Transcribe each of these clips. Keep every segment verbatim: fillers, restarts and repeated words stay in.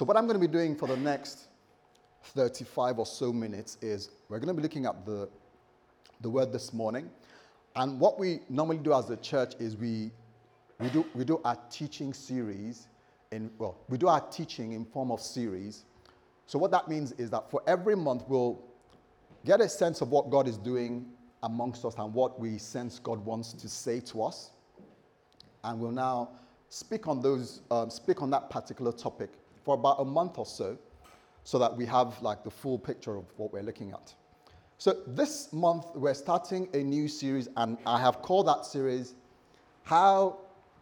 So what I'm going to be doing for the next thirty-five or so minutes is we're going to be looking at the, the word this morning. And what we normally do as a church is we, we, do, we do our teaching series in, well, we do our teaching in form of series. So what that means is that for every month we'll get a sense of what God is doing amongst us and what we sense God wants to say to us. And we'll now speak on those, um, speak on that particular topic for about a month or so, so that we have like the full picture of what we're looking at. So this month we're starting a new series, and I have called that series, How,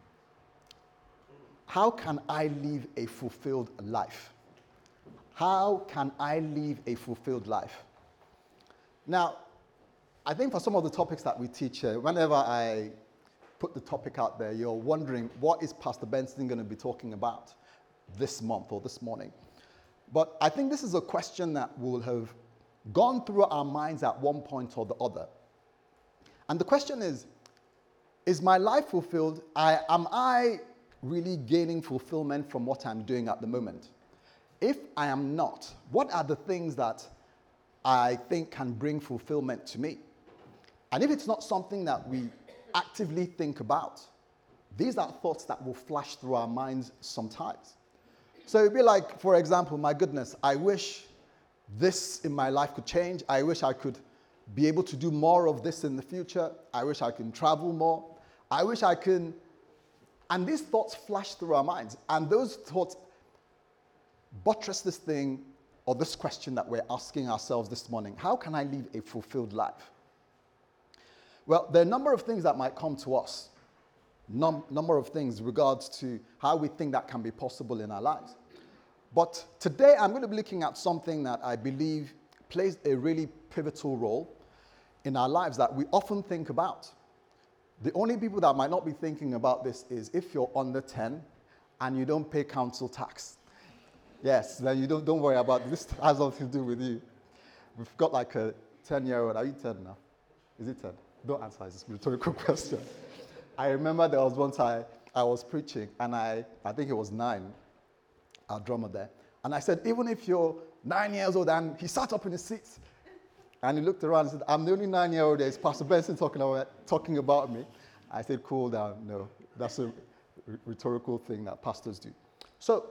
How Can I Live a Fulfilled Life? How can I live a fulfilled life? Now, I think for some of the topics that we teach here, whenever I put the topic out there, you're wondering, what is Pastor Benson going to be talking about this month or this morning? But I think this is a question that will have gone through our minds at one point or the other. And the question is, is my life fulfilled? I, am I really gaining fulfillment from what I'm doing at the moment? If I am not, what are the things that I think can bring fulfillment to me? And if it's not something that we actively think about, these are thoughts that will flash through our minds sometimes. So it'd be like, for example, my goodness, I wish this in my life could change. I wish I could be able to do more of this in the future. I wish I can travel more. I wish I can... And these thoughts flash through our minds. And those thoughts buttress this thing, or this question that we're asking ourselves this morning. How can I live a fulfilled life? Well, there are a number of things that might come to us. Num- number of things in regards to how we think that can be possible in our lives. But today I'm going to be looking at something that I believe plays a really pivotal role in our lives that we often think about. The only people that might not be thinking about this is if you're under ten and you don't pay council tax. Yes, then you don't, don't worry about this. This has nothing to do with you. We've got like a ten-year-old. Are you ten now? Is it ten? Don't answer. It's a rhetorical question. I remember there was one time I was preaching, and I, I think it was nine, our drummer there. And I said, even if you're nine years old, and he sat up in his seat, and he looked around and said, I'm the only nine-year-old there. Is Pastor Benson talking about, talking about me? I said, cool down. No, that's a rhetorical thing that pastors do. So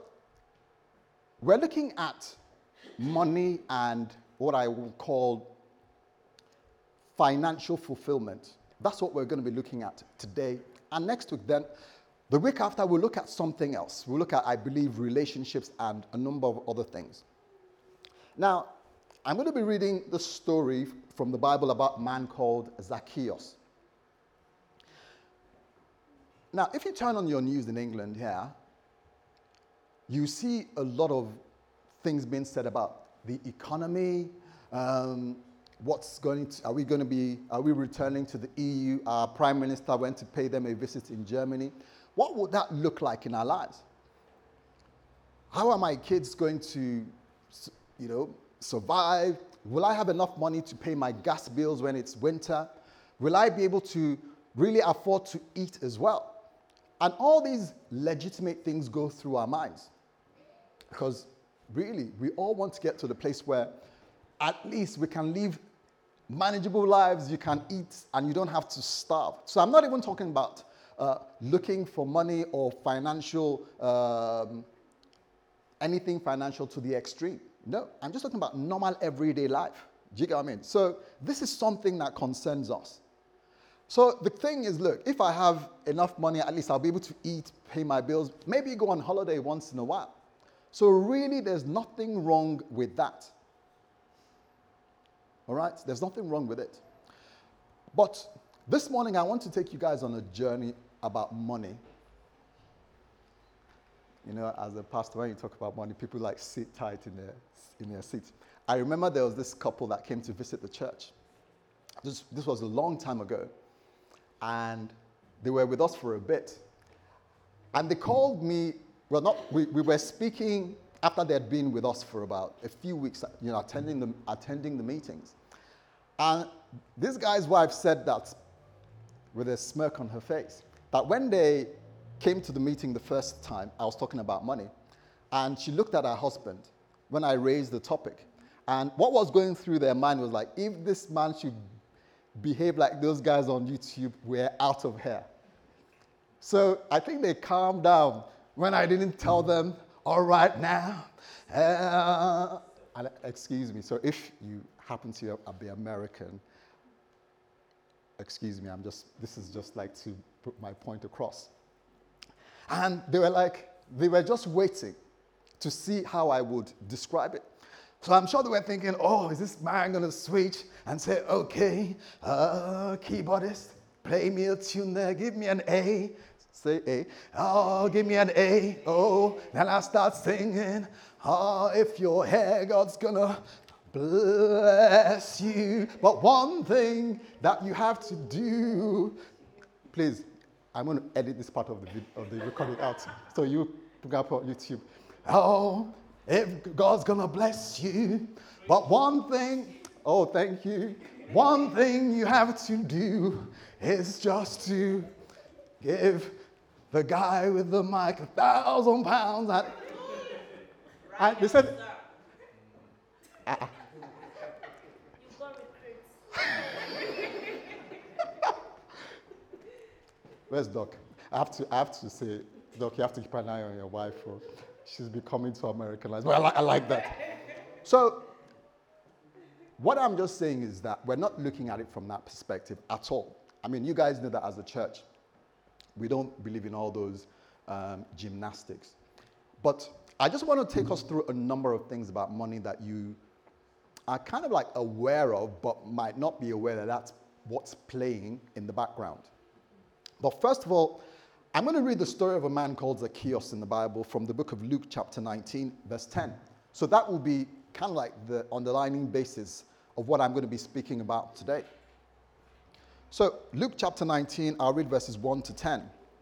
we're looking at money and what I will call financial fulfillment. That's what we're going to be looking at today. And next week then, the week after, we'll look at something else. We'll look at, I believe, relationships and a number of other things. Now, I'm going to be reading the story from the Bible about a man called Zacchaeus. Now, if you turn on your news in England here, you see a lot of things being said about the economy, um, what's going to, are we going to be, are we returning to the E U? Our Prime Minister went to pay them a visit in Germany. What would that look like in our lives? How are my kids going to, you know, survive? Will I have enough money to pay my gas bills when it's winter? Will I be able to really afford to eat as well? And all these legitimate things go through our minds. Because really, we all want to get to the place where at least we can live manageable lives, you can eat, and you don't have to starve. So I'm not even talking about uh, looking for money or financial, um, anything financial to the extreme. No, I'm just talking about normal everyday life. Do you get what I mean? So this is something that concerns us. So the thing is, look, if I have enough money, at least I'll be able to eat, pay my bills, maybe go on holiday once in a while. So really, there's nothing wrong with that. All right? There's nothing wrong with it. But this morning, I want to take you guys on a journey about money. You know, as a pastor, when you talk about money, people like sit tight in their, in their seats. I remember there was this couple that came to visit the church. This, this was a long time ago. And they were with us for a bit. And they called me, well, not, we, we were speaking after they had been with us for about a few weeks, you know, attending the, attending the meetings. And this guy's wife said that with a smirk on her face, that when they came to the meeting the first time, I was talking about money, And she looked at her husband when I raised the topic. And what was going through their mind was like, if this man should behave like those guys on YouTube, we're out of here. So I think they calmed down when I didn't tell them, all right now, uh, and excuse me. So if you happen to be American, excuse me, I'm just, this is just like to put my point across. And they were like, they were just waiting to see how I would describe it. So I'm sure they were thinking, oh, is this man going to switch and say, okay, uh, keyboardist, play me a tune there, give me an A. Say A. Oh, give me an A. Oh, then I start singing. Oh, if your hair, God's going to bless you. But one thing that you have to do, please, I'm going to edit this part of the, vid- of the recording out. So you put up on YouTube. Oh, if God's going to bless you. But one thing, oh, thank you. One thing you have to do is just to give the guy with the mic a thousand pounds. And, and they said, uh-uh. Where's Doc? I have to, I have to say, Doc, you have to keep an eye on your wife. Or she's becoming too Americanized. Well, I, li- I like that. So, what I'm just saying is that we're not looking at it from that perspective at all. I mean, you guys know that as a church, we don't believe in all those um, gymnastics. But I just want to take us through a number of things about money that you are kind of like aware of, but might not be aware that that's what's playing in the background. But first of all, I'm going to read the story of a man called Zacchaeus in the Bible from the book of Luke chapter nineteen, verse ten. So that will be kind of like the underlining basis of what I'm going to be speaking about today. So Luke chapter nineteen, I'll read verses one to ten.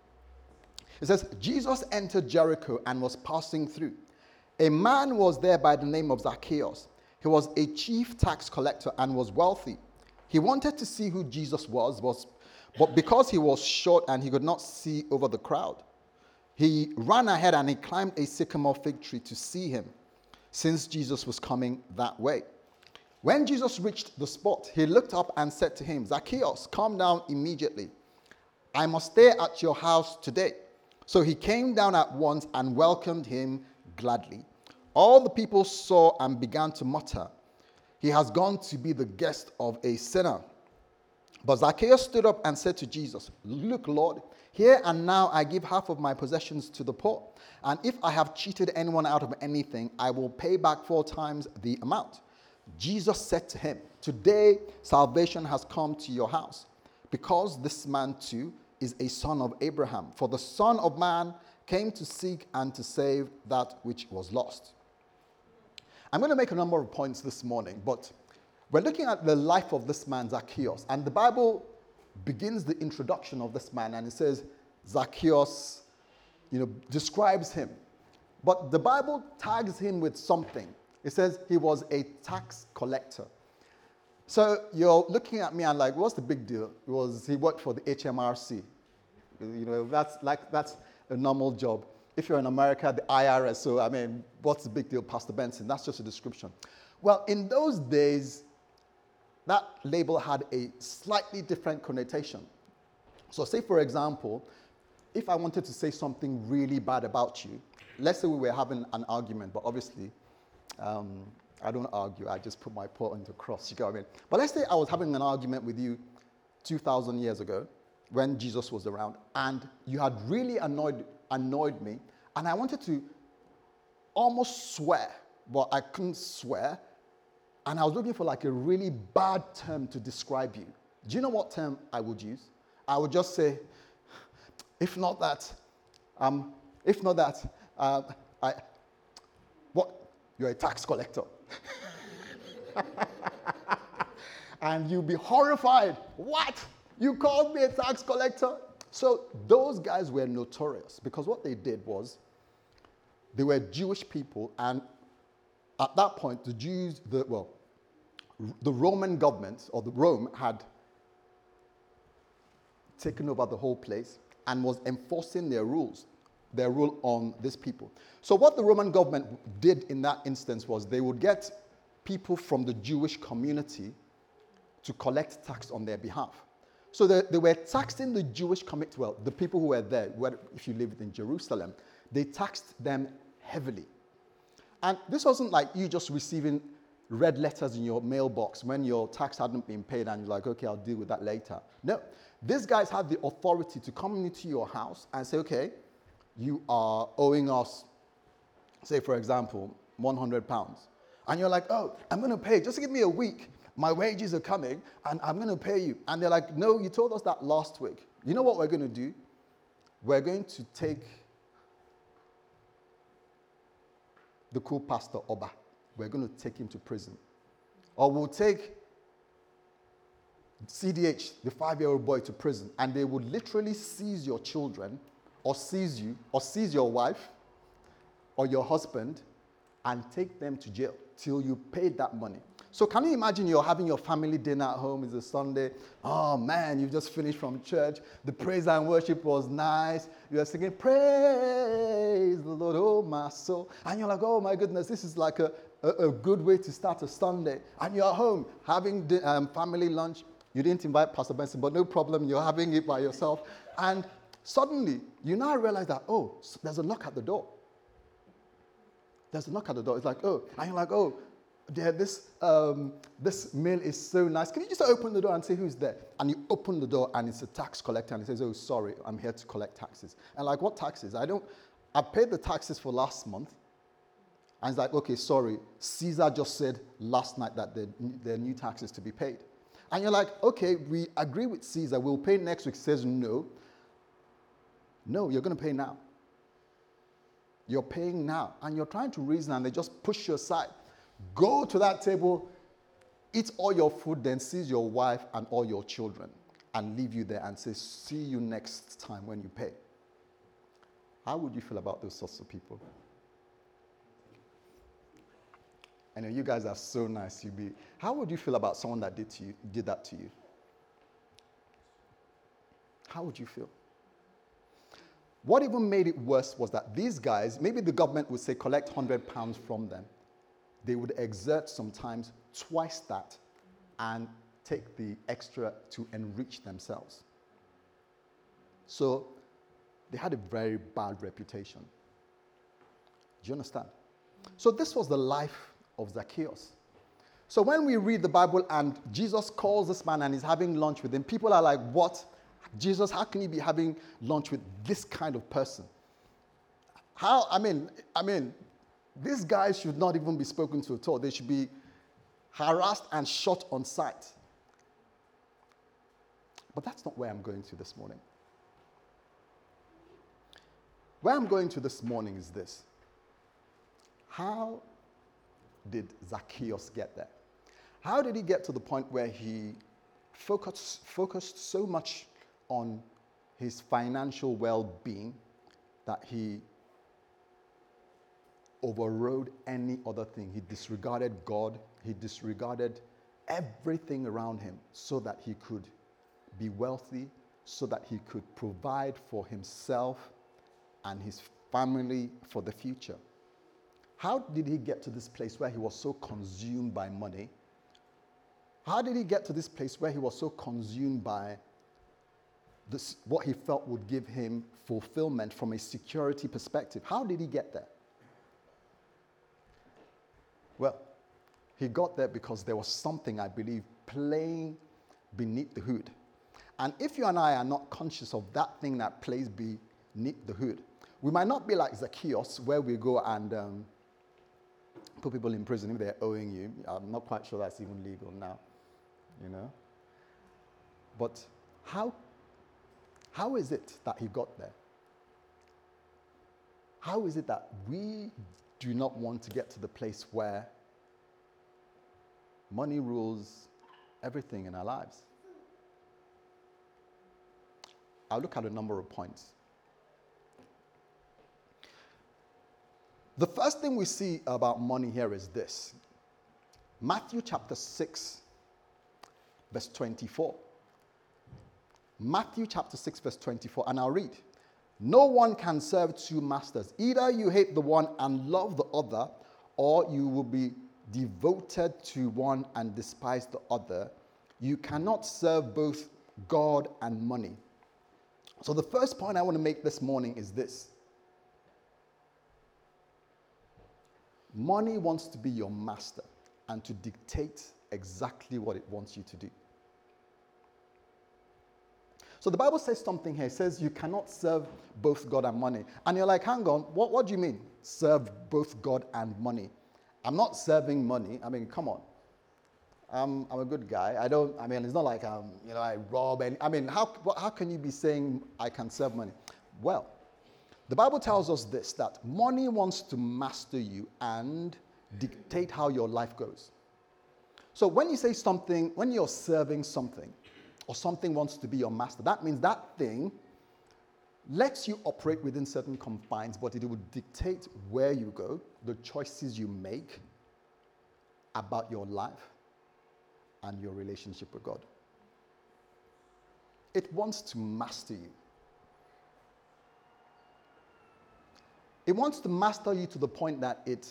It says, Jesus entered Jericho and was passing through. A man was there by the name of Zacchaeus. He was a chief tax collector and was wealthy. He wanted to see who Jesus was, was but because he was short and he could not see over the crowd, he ran ahead and he climbed a sycamore fig tree to see him, since Jesus was coming that way. When Jesus reached the spot, he looked up and said to him, Zacchaeus, come down immediately. I must stay at your house today. So he came down at once and welcomed him gladly. All the people saw and began to mutter, he has gone to be the guest of a sinner. But Zacchaeus stood up and said to Jesus, look, Lord, here and now I give half of my possessions to the poor. And if I have cheated anyone out of anything, I will pay back four times the amount. Jesus said to him, today salvation has come to your house, because this man too is a son of Abraham. For the Son of Man came to seek and to save that which was lost. I'm going to make a number of points this morning, but we're looking at the life of this man, Zacchaeus. And the Bible begins the introduction of this man, and it says, Zacchaeus, you know, describes him. But the Bible tags him with something. It says he was a tax collector. So you're looking at me and like, what's the big deal? It was he worked for the H M R C. You know, that's like that's a normal job. If you're in America, the I R S. So I mean, what's the big deal, Pastor Benson? That's just a description. Well, in those days, that label had a slightly different connotation. So say, for example, if I wanted to say something really bad about you, let's say we were having an argument, but obviously, um, I don't argue, I just put my paw on the cross, you get what I mean? But let's say I was having an argument with you two thousand years ago, when Jesus was around, and you had really annoyed, annoyed me, and I wanted to almost swear, but I couldn't swear, and I was looking for like a really bad term to describe you. Do you know what term I would use? I would just say, if not that, um, if not that, uh, I, what? You're a tax collector. And you'll be horrified. What? You called me a tax collector? So those guys were notorious because what they did was they were Jewish people, and at that point, the Jews, the, well, the Roman government, or the Rome, had taken over the whole place and was enforcing their rules. their rule on these people. So what the Roman government did in that instance was they would get people from the Jewish community to collect tax on their behalf. So they, they were taxing the Jewish community, well, the people who were there, whether, if you lived in Jerusalem, they taxed them heavily. And this wasn't like you just receiving red letters in your mailbox when your tax hadn't been paid and you're like, okay, I'll deal with that later. No, these guys had the authority to come into your house and say, okay, you are owing us, say for example, one hundred pounds. And you're like, oh, I'm going to pay, just give me a week. My wages are coming and I'm going to pay you. And they're like, no, you told us that last week. You know what we're going to do? We're going to take the cool pastor Oba. We're going to take him to prison. Or we'll take C D H, the five-year-old boy, to prison. And they would literally seize your children, or seize you, or seize your wife, or your husband, and take them to jail till you paid that money. So can you imagine you're having your family dinner at home? It's a Sunday. Oh man, you've just finished from church. The praise and worship was nice. You're singing, praise the Lord, oh my soul. And you're like, oh my goodness, this is like a, a, a good way to start a Sunday. And you're at home having the, um, family lunch. You didn't invite Pastor Benson, but no problem. You're having it by yourself. And suddenly, you now realize that, oh, there's a knock at the door. There's a knock at the door. It's like, oh, and you're like, oh, dear, this um, this meal is so nice. Can you just open the door and say who's there? And you open the door and it's a tax collector and he says, oh, sorry, I'm here to collect taxes. And like, what taxes? I don't, I paid the taxes for last month. And it's like, okay, sorry, Caesar just said last night that there, there are new taxes to be paid. And you're like, okay, we agree with Caesar, we'll pay next week. He says, no. No, you're going to pay now. You're paying now. And you're trying to reason and they just push you aside. Go to that table, eat all your food, then seize your wife and all your children and leave you there and say, see you next time when you pay. How would you feel about those sorts of people? I know you guys are so nice. You be. How would you feel about someone that did to you, did that to you? How would you feel? What even made it worse was that these guys, maybe the government would say collect one hundred pounds from them. They would exert sometimes twice that and take the extra to enrich themselves. So they had a very bad reputation. Do you understand? So this was the life of Zacchaeus. So when we read the Bible and Jesus calls this man and he's having lunch with him, people are like, what? Jesus, how can you be having lunch with this kind of person? How, I mean, I mean, these guys should not even be spoken to at all. They should be harassed and shot on sight. But that's not where I'm going to this morning. Where I'm going to this morning is this. How did Zacchaeus get there? How did he get to the point where he focused, focused so much on his financial well-being that he overrode any other thing? He disregarded God. He disregarded everything around him so that he could be wealthy, so that he could provide for himself and his family for the future. How did he get to this place where he was so consumed by money? How did he get to this place where he was so consumed by this, what he felt would give him fulfillment from a security perspective? How did he get there? Well, he got there because there was something, I believe, playing beneath the hood. And if you and I are not conscious of that thing that plays beneath the hood, we might not be like Zacchaeus, where we go and um, put people in prison if they're owing you. I'm not quite sure that's even legal now, you know. But how, how is it that he got there? How is it that we do not want to get to the place where money rules everything in our lives? I'll look at a number of points. The first thing we see about money here is this. Matthew chapter six, verse twenty-four. Matthew chapter six, verse twenty-four, and I'll read. No one can serve two masters. Either you hate the one and love the other, or you will be devoted to one and despise the other. You cannot serve both God and money. So the first point I want to make this morning is this. Money wants to be your master and to dictate exactly what it wants you to do. So the Bible says something here. It says you cannot serve both God and money. And you're like, hang on, what, what do you mean? Serve both God and money. I'm not serving money. I mean, come on. Um, I'm a good guy. I don't, I mean, it's not like, um, you know, I rob any, I mean, how, how can you be saying I can serve money? Well, the Bible tells us this, that money wants to master you and dictate how your life goes. So when you say something, when you're serving something, or something wants to be your master, that means that thing lets you operate within certain confines, but it will dictate where you go, the choices you make about your life and your relationship with God. It wants to master you. It wants to master you to the point that it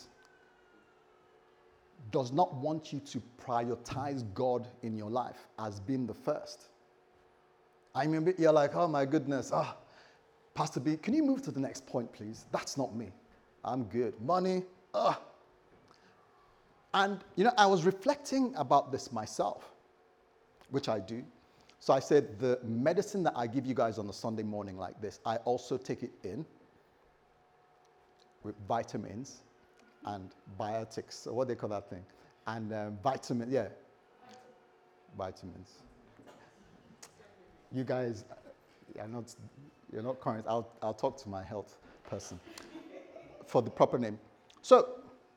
does not want you to prioritize God in your life as being the first. I mean, you're like, oh my goodness, ah, oh, Pastor B, can you move to the next point, please? That's not me. I'm good. Money, ah. And, you know, I was reflecting about this myself, which I do. So I said, the medicine that I give you guys on a Sunday morning like this, I also take it in with vitamins and biotics, so what they call that thing, and um, vitamin, yeah, vitamins. You guys, are not, you're not current. I'll, I'll talk to my health person for the proper name. So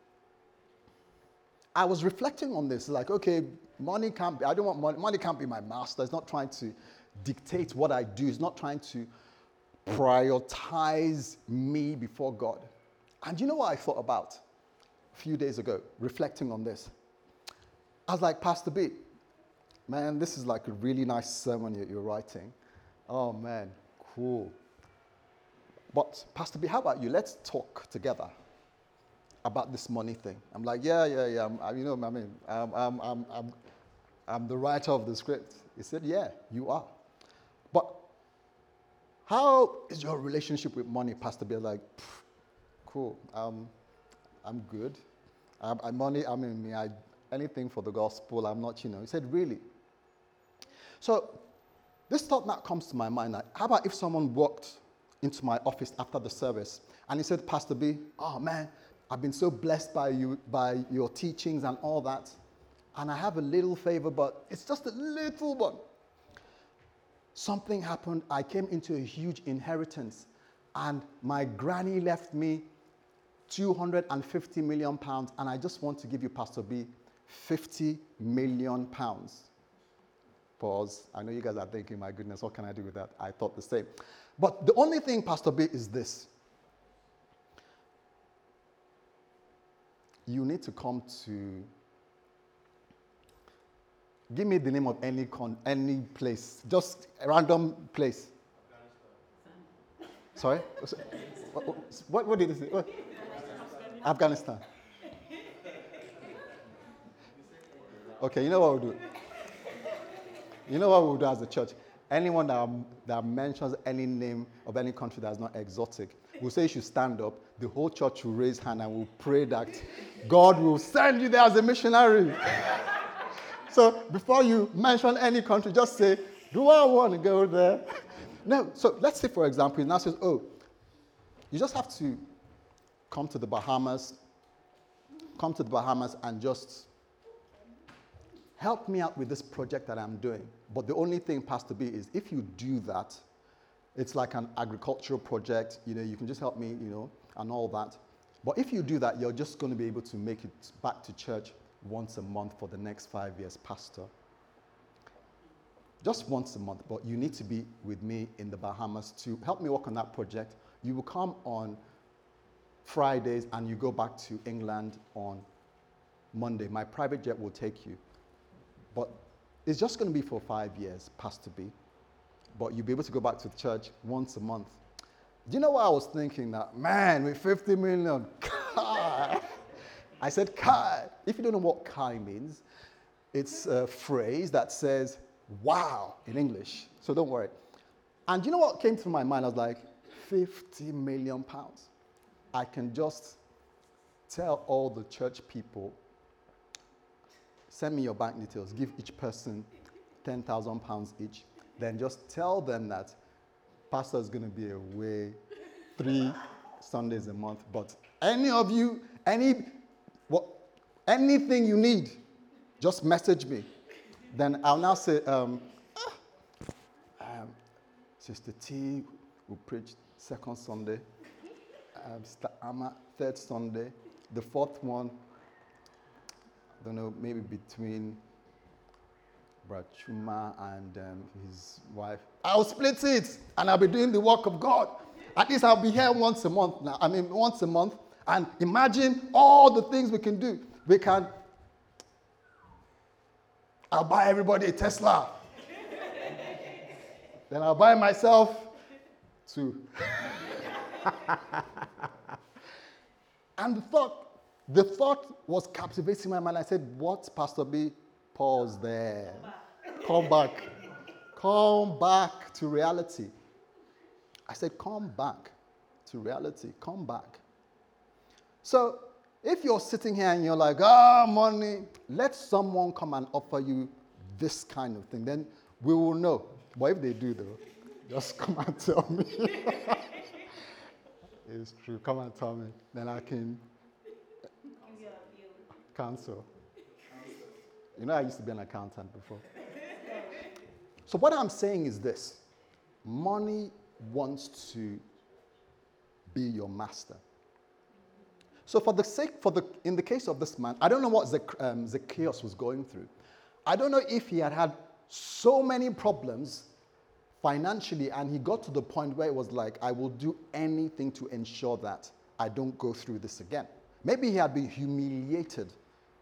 I was reflecting on this, like, okay, money can't be, I don't want money, money can't be my master. It's not trying to dictate what I do. It's not trying to prioritize me before God. And you know what I thought about a few days ago, reflecting on this? I was like, Pastor B, man, this is like a really nice sermon you're, you're writing. Oh, man, cool. But Pastor B, how about you? Let's talk together about this money thing. I'm like, yeah, yeah, yeah. I'm, I, you know, I mean, I'm, I'm, I'm, I'm, I'm the writer of the script. He said, yeah, you are. But how is your relationship with money, Pastor B? Like, cool. Um, I'm good. I, I money. I mean, I anything for the gospel. I'm not, you know. He said, really? So this thought now comes to my mind. Like, how about if someone walked into my office after the service and he said, Pastor B, oh man, I've been so blessed by you, by your teachings and all that, and I have a little favor, but it's just a little one. Something happened. I came into a huge inheritance, and my granny left me two hundred fifty million pounds, and I just want to give you, Pastor B, fifty million pounds. Pause. I know you guys are thinking, my goodness, what can I do with that? I thought the same. But the only thing, Pastor B, is this. You need to come to, give me the name of any con, any place, just a random place. Sorry? What, what, what did you say? What? Afghanistan. Okay, you know what we'll do? You know what we'll do as a church? Anyone that, that mentions any name of any country that's not exotic, we'll say you should stand up. The whole church will raise hand and we'll pray that God will send you there as a missionary. So before you mention any country, just say, do I want to go there? No. So let's say, for example, he now says, oh, you just have to come to the Bahamas, come to the Bahamas and just help me out with this project that I'm doing. But the only thing, Pastor B, is if you do that, it's like an agricultural project, you know, you can just help me, you know, and all that. But if you do that, you're just going to be able to make it back to church once a month for the next five years, Pastor. Just once a month, but you need to be with me in the Bahamas to help me work on that project. You will come on Fridays and you go back to England on Monday. My private jet will take you. But it's just going to be for five years, Pastor B. But you'll be able to go back to the church once a month. Do you know what I was thinking? That, man, with fifty million, Kai. I said, Kai. If you don't know what Kai means, it's a phrase that says, wow, in English. So don't worry. And you know what came to my mind? I was like, fifty million pounds. I can just tell all the church people, send me your bank details, give each person ten thousand pounds each, then just tell them that pastor is going to be away three Sundays a month, but any of you, any, what, anything you need, just message me. Then I'll now say, um, ah, um, Sister T will preach second Sunday, um, Sister Amma third Sunday, the fourth one, I don't know, maybe between Brad Chuma and um, his wife. I'll split it and I'll be doing the work of God. At least I'll be here once a month now. I mean, once a month. And imagine all the things we can do. We can, I'll buy everybody a Tesla. Then I'll buy myself two. And the thought, the thought was captivating my mind. I said, what, Pastor B? Pause there. Come back. Come back to reality. I said, come back to reality. Come back. So if you're sitting here and you're like, ah, oh, money, let someone come and offer you this kind of thing. Then we will know. But if they do, though, just come and tell me. It's true. Come and tell me. Then I can cancel. You know, I used to be an accountant before. So what I'm saying is this. Money wants to be your master. So for the sake, for the, in the case of this man, I don't know what Zac, um, Zacchaeus was going through. I don't know if he had had so many problems financially and he got to the point where it was like, I will do anything to ensure that I don't go through this again. Maybe he had been humiliated,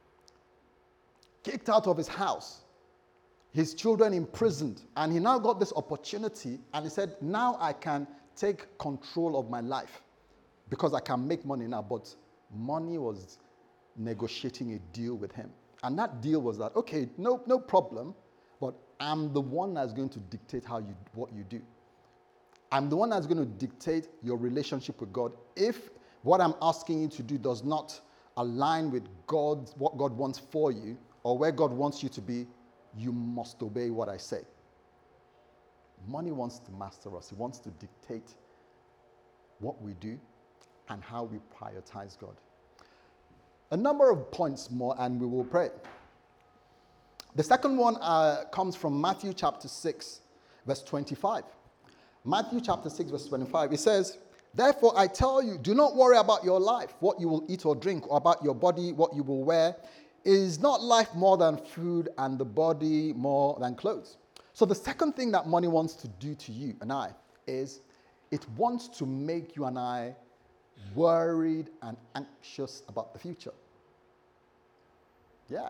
kicked out of his house, his children imprisoned, and he now got this opportunity and he said, now I can take control of my life because I can make money now. But money was negotiating a deal with him. And that deal was that, okay, no, no problem, but I'm the one that's going to dictate how you, what you do. I'm the one that's going to dictate your relationship with God. If what I'm asking you to do does not align with God, what God wants for you, or where God wants you to be, you must obey what I say. Money wants to master us. It wants to dictate what we do and how we prioritize God. A number of points more and we will pray. The second one uh, comes from Matthew chapter six, verse twenty-five. Matthew chapter six, verse twenty-five. It says, therefore I tell you, do not worry about your life, what you will eat or drink, or about your body, what you will wear. Is not life more than food and the body more than clothes? So the second thing that money wants to do to you and I is it wants to make you and I worried and anxious about the future. Yeah.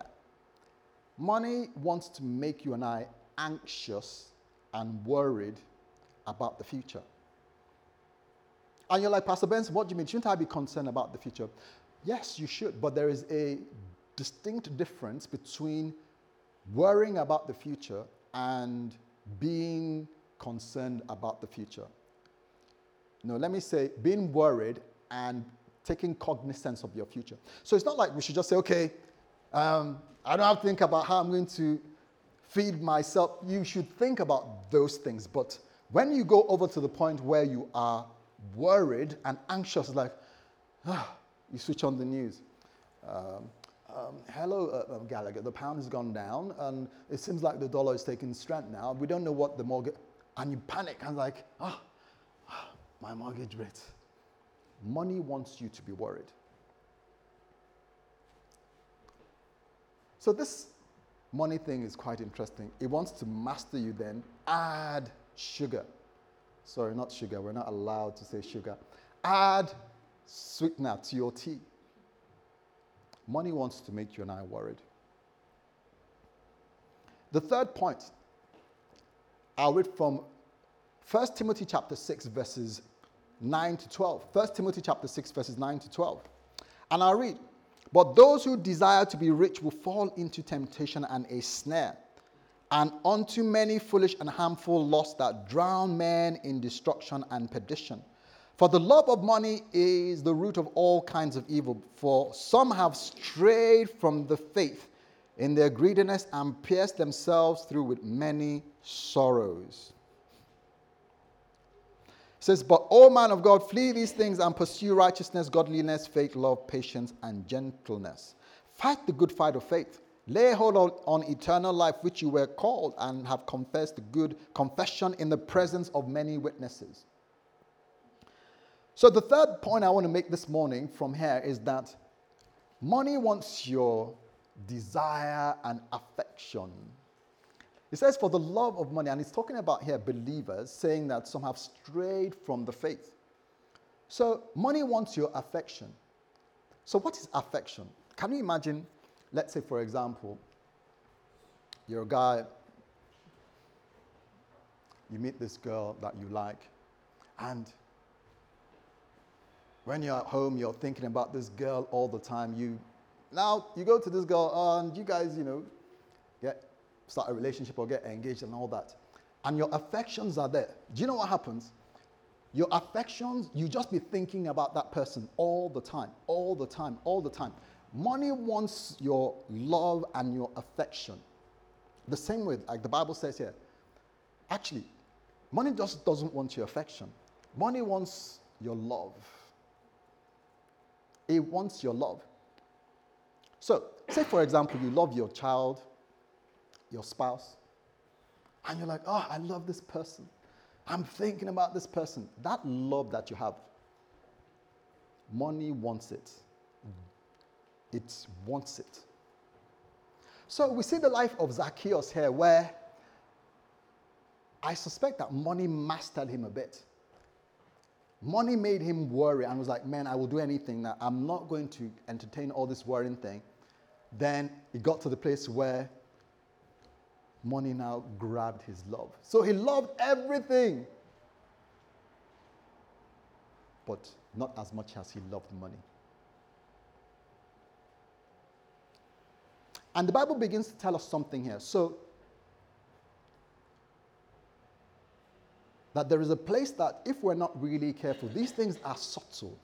Money wants to make you and I anxious and worried about the future. And you're like, Pastor Benson, what do you mean? Shouldn't I be concerned about the future? Yes, you should, but there is a distinct difference between worrying about the future and being concerned about the future. No, let me say being worried and taking cognizance of your future. So it's not like we should just say, okay, um, I don't have to think about how I'm going to feed myself. You should think about those things. But when you go over to the point where you are worried and anxious, like, ah, you switch on the news. Um, Um, hello, uh, um, Gallagher, the pound has gone down and it seems like the dollar is taking strength now. We don't know what the mortgage, and you panic and like, ah, oh, my mortgage rate. Money wants you to be worried. So this money thing is quite interesting. It wants to master you then, add sugar. Sorry, not sugar, we're not allowed to say sugar. Add sweetener to your tea. Money wants to make you and I worried. The third point, I'll read from First Timothy chapter six, verses nine to twelve. First Timothy chapter six, verses nine to twelve. And I'll read. But those who desire to be rich will fall into temptation and a snare, and unto many foolish and harmful lusts that drown men in destruction and perdition. For the love of money is the root of all kinds of evil. For some have strayed from the faith in their greediness and pierced themselves through with many sorrows. It says, but, O man of God, flee these things and pursue righteousness, godliness, faith, love, patience, and gentleness. Fight the good fight of faith. Lay hold on, on eternal life, which you were called and have confessed the good confession in the presence of many witnesses. So the third point I want to make this morning from here is that money wants your desire and affection. It says, for the love of money, and it's talking about here believers, saying that some have strayed from the faith. So money wants your affection. So what is affection? Can you imagine, let's say, for example, you're a guy, you meet this girl that you like, and when you're at home, you're thinking about this girl all the time. You now you go to this girl, uh, and you guys, you know, get start a relationship or get engaged and all that, and your affections are there. Do you know what happens? Your affections, you just be thinking about that person all the time, all the time, all the time. Money wants your love and your affection. The same way, like the Bible says here. Actually, money just doesn't want your affection. Money wants your love. It wants your love. So, say for example, you love your child, your spouse, and you're like, oh, I love this person. I'm thinking about this person. That love that you have, money wants it. It wants it. So we see the life of Zacchaeus here, where I suspect that money mastered him a bit. Money made him worry and was like, man, I will do anything. Now, I'm not going to entertain all this worrying thing. Then he got to the place where money now grabbed his love. So he loved everything, but not as much as he loved money. And the Bible begins to tell us something here. So, that there is a place that if we're not really careful, these things are subtle.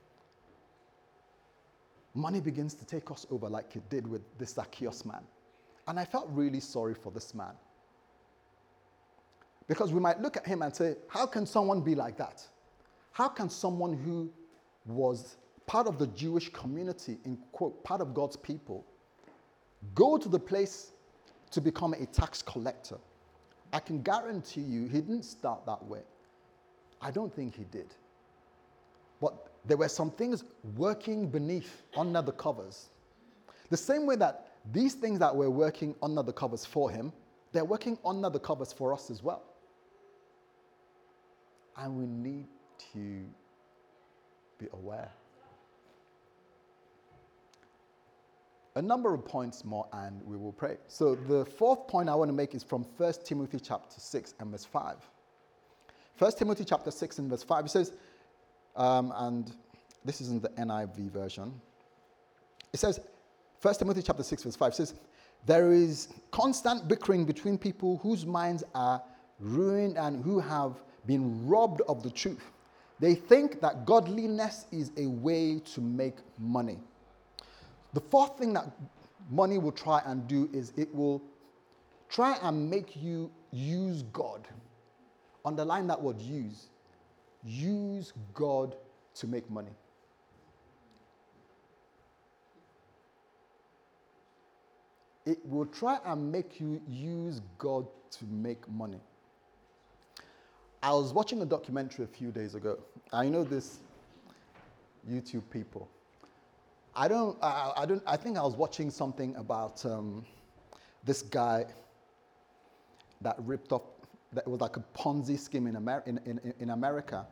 Money begins to take us over like it did with this Zacchaeus man. And I felt really sorry for this man. Because we might look at him and say, how can someone be like that? How can someone who was part of the Jewish community, in quote, part of God's people, go to the place to become a tax collector? I can guarantee you he didn't start that way. I don't think he did. But there were some things working beneath, under the covers. The same way that these things that were working under the covers for him, they're working under the covers for us as well. And we need to be aware. A number of points more and we will pray. So the fourth point I want to make is from First Timothy chapter six and verse five. First Timothy chapter six and verse five, it says, um, and this is in the N I V version. It says, First Timothy chapter six verse five says, there is constant bickering between people whose minds are ruined and who have been robbed of the truth. They think that godliness is a way to make money. The fourth thing that money will try and do is it will try and make you use God. Underline that word, use. Use God to make money. It will try and make you use God to make money. I was watching a documentary a few days ago. I know this YouTube people. I don't, I, I don't, I think I was watching something about um, this guy that ripped off, that was like a Ponzi scheme in, Amer- in, in, in America.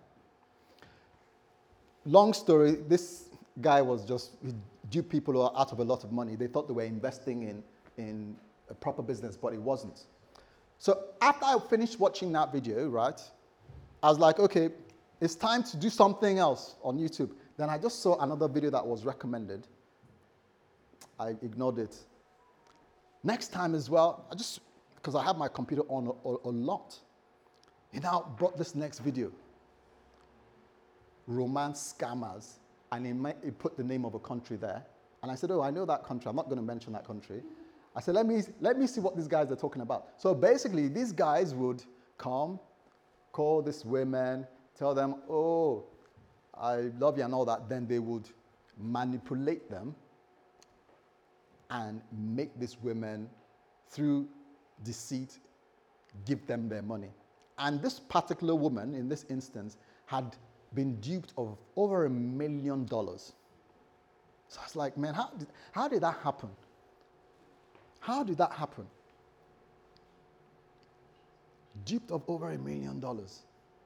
Long story, this guy was just, he duped people who are out of a lot of money. They thought they were investing in, in a proper business, but it wasn't. So after I finished watching that video, right, I was like, okay, It's time to do something else on YouTube. Then I just saw another video that was recommended. I ignored it. Next time as well, I just, because I have my computer on a, a, a lot, he now brought this next video. Romance scammers. And he, might, he put the name of a country there. And I said, oh, I know that country. I'm not going to mention that country. I said, let me, let me see what these guys are talking about. So basically, these guys would come, call these women, tell them, oh, I love you and all that. Then they would manipulate them and make these women, through deceit, give them their money. And this particular woman, in this instance, had been duped of over a million dollars. So I was like, man, how did, how did that happen? How did that happen? Duped of over a million dollars.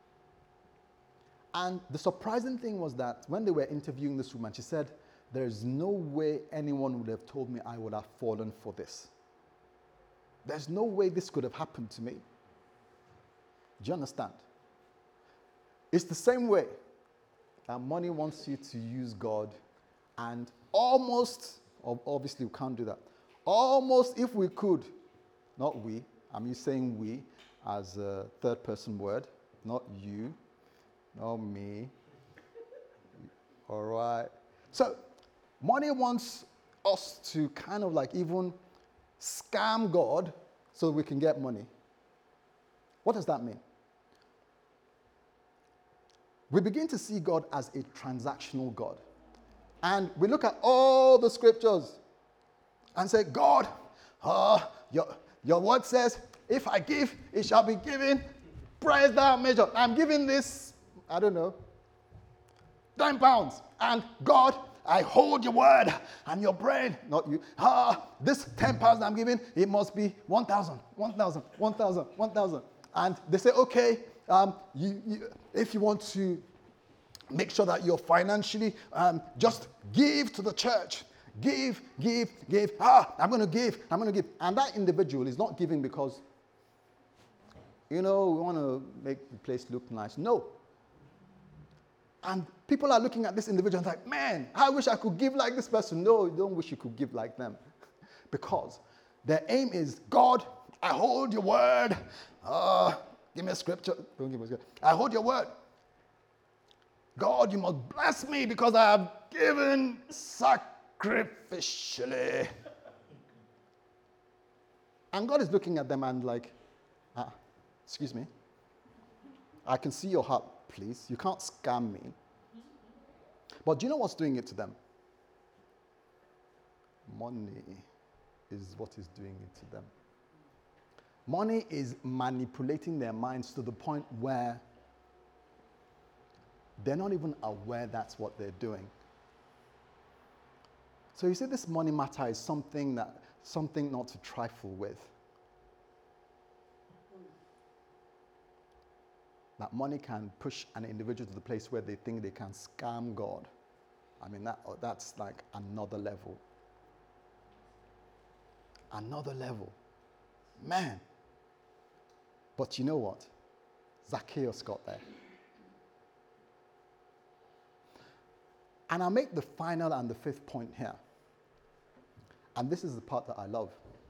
And the surprising thing was that when they were interviewing this woman, she said, there's no way anyone would have told me I would have fallen for this. There's no way this could have happened to me. Do you understand? It's the same way that money wants you to use God, and almost, obviously we can't do that, almost if we could, not we, I'm used saying we as a third person word, not you, not me, all right? So money wants us to kind of like even scam God so we can get money. What does that mean? We begin to see God as a transactional God. And we look at all the scriptures and say, God, uh, your, your word says, if I give, it shall be given. Press down measure. I'm giving this, I don't know, ten pounds. And God, I hold your word and your brain, not you. Ah, this ten pounds I'm giving, it must be one thousand, one thousand, one thousand, one thousand. And they say, okay, um, you, you, if you want to make sure that you're financially, um, just give to the church. Give, give, give. Ah, I'm going to give, I'm going to give. And that individual is not giving because, you know, we want to make the place look nice. No. And people are looking at this individual and like, man, I wish I could give like this person. No, you don't wish you could give like them. Because their aim is, God, I hold your word. Uh, give me a scripture. Don't give me a scripture. I hold your word. God, you must bless me because I have given sacrificially. And God is looking at them and like, ah, excuse me. I can see your heart, please. You can't scam me. But do you know what's doing it to them? Money is what is doing it to them. Money is manipulating their minds to the point where they're not even aware that's what they're doing. So you see, this money matter is something that something not to trifle with. That money can push an individual to the place where they think they can scam God. I mean, that that's like another level. Another level. Man. But you know what? Zacchaeus got there. And I'll make the final and the fifth point here. And this is the part that I love.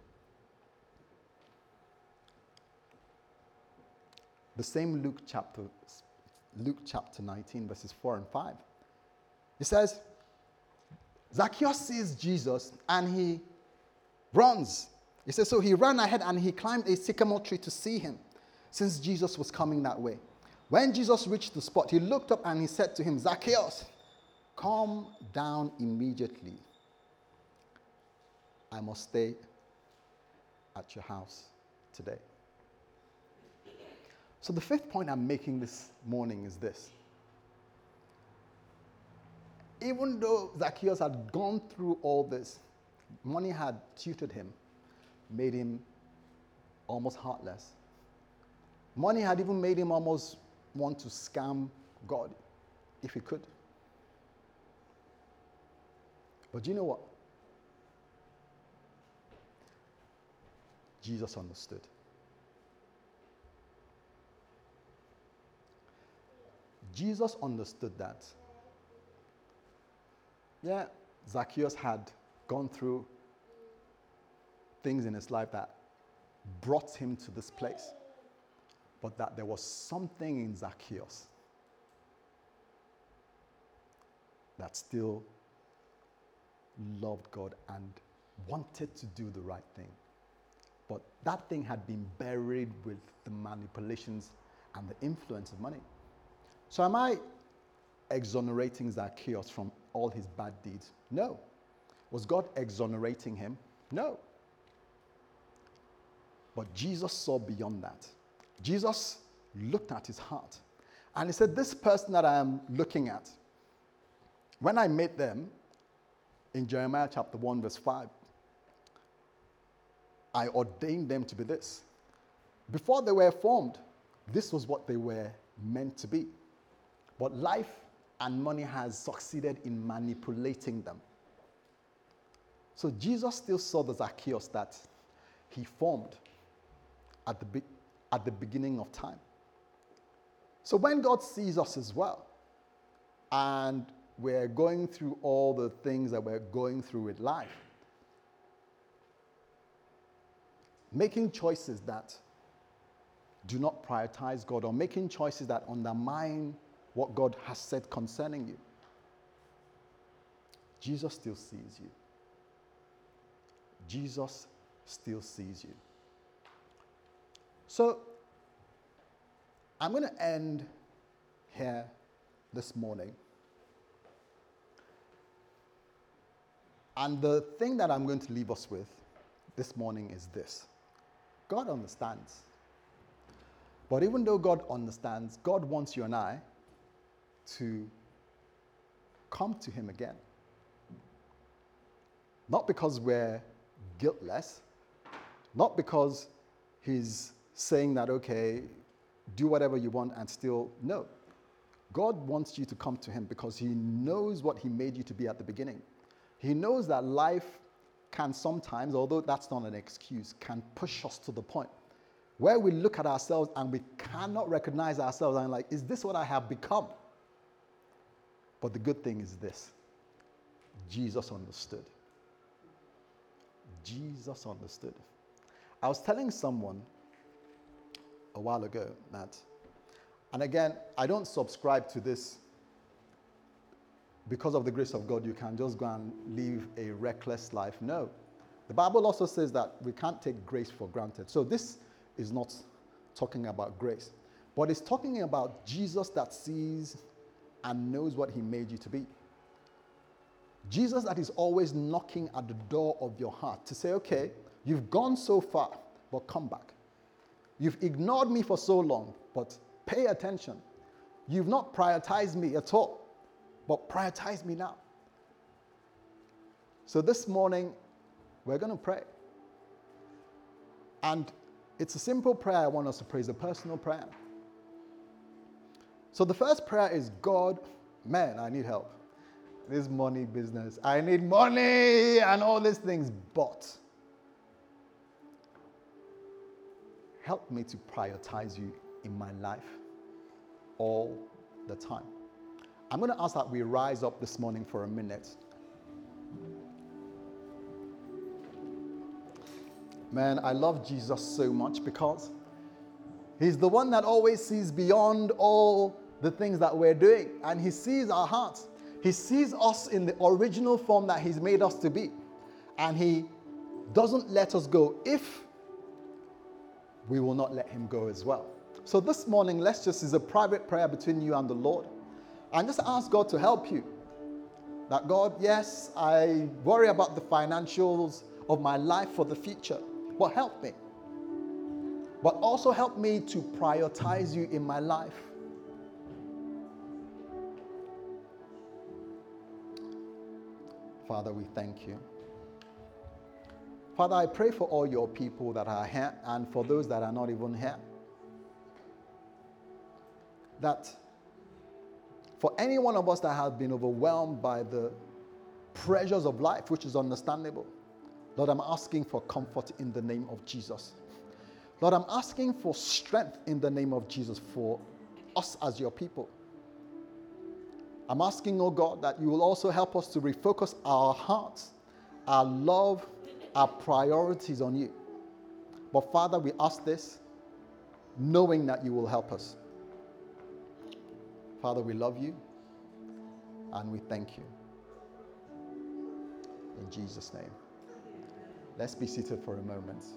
The same Luke chapter, Luke chapter nineteen, verses four and five. It says, Zacchaeus sees Jesus and he runs. It says, so he ran ahead and he climbed a sycamore tree to see him, since Jesus was coming that way. When Jesus reached the spot, he looked up and he said to him, Zacchaeus, come down immediately. I must stay at your house today. So the fifth point I'm making this morning is this. Even though Zacchaeus had gone through all this, money had tutored him, made him almost heartless. Money had even made him almost want to scam God, if he could. But do you know what? Jesus understood. Jesus understood that. Yeah, Zacchaeus had gone through things in his life that brought him to this place, but that there was something in Zacchaeus that still loved God and wanted to do the right thing. But that thing had been buried with the manipulations and the influence of money. So am I exonerating Zacchaeus from all his bad deeds? No. Was God exonerating him? No. But Jesus saw beyond that. Jesus looked at his heart. And he said, this person that I am looking at, when I made them, in Jeremiah chapter one, verse five, I ordained them to be this. Before they were formed, this was what they were meant to be. But life and money has succeeded in manipulating them. So Jesus still saw the Zacchaeus that he formed at the, be- at the beginning of time. So when God sees us as well, and we're going through all the things that we're going through with life, making choices that do not prioritize God, or making choices that undermine what God has said concerning you, Jesus still sees you. Jesus still sees you. So, I'm going to end here this morning. And the thing that I'm going to leave us with this morning is this. God understands. But even though God understands, God wants you and I to come to him again. Not because we're guiltless, not because he's saying that, okay, do whatever you want and still, no. God wants you to come to him because he knows what he made you to be at the beginning. He knows that life can sometimes, although that's not an excuse, can push us to the point where we look at ourselves and we cannot recognize ourselves and like, is this what I have become? But the good thing is this. Jesus understood. Jesus understood. I was telling someone a while ago that, and again, I don't subscribe to this because of the grace of God, you can just go and live a reckless life. No. The Bible also says that we can't take grace for granted. So this is not talking about grace, but it's talking about Jesus that sees and knows what he made you to be. Jesus that is always knocking at the door of your heart to say, okay, you've gone so far, but come back. You've ignored me for so long, but pay attention. You've not prioritized me at all, but prioritize me now. So this morning, we're going to pray. And it's a simple prayer I want us to pray. It's a personal prayer. So the first prayer is, God, man, I need help. This money business, I need money and all these things, but help me to prioritize you in my life all the time. I'm going to ask that we rise up this morning for a minute. Man, I love Jesus so much because he's the one that always sees beyond all the things that we're doing. And he sees our hearts. He sees us in the original form that he's made us to be. And he doesn't let us go if we will not let him go as well. So this morning, let's just, is a private prayer between you and the Lord. And just ask God to help you. That God, yes, I worry about the financials of my life for the future, but help me. But also help me to prioritize you in my life. Father, we thank you. Father, I pray for all your people that are here and for those that are not even here. That for any one of us that has been overwhelmed by the pressures of life, which is understandable, Lord, I'm asking for comfort in the name of Jesus. Lord, I'm asking for strength in the name of Jesus for us as your people. I'm asking, oh God, that you will also help us to refocus our hearts, our love, our priorities on you. But Father, we ask this knowing that you will help us. Father, we love you and we thank you. In Jesus' name. Let's be seated for a moment.